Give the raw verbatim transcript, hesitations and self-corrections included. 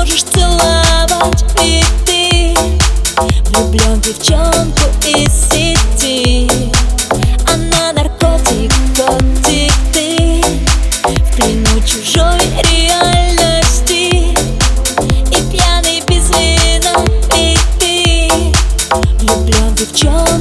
можешь целовать, и ты влюблен в девчонку из сети. Она наркотик, котик, ты в плену чужой реальности. И пьяный без вина, и ты влюблен в девчонку.